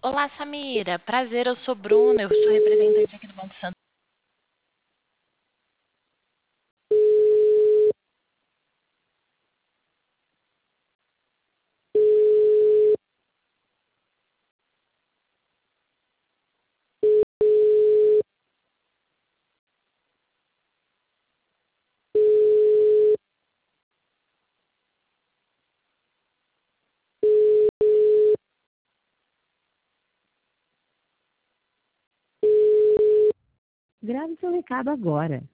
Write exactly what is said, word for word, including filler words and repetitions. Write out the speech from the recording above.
Olá, Samira. Prazer, eu sou Bruna, eu sou representante aqui do Banco Santander. Grave seu recado agora.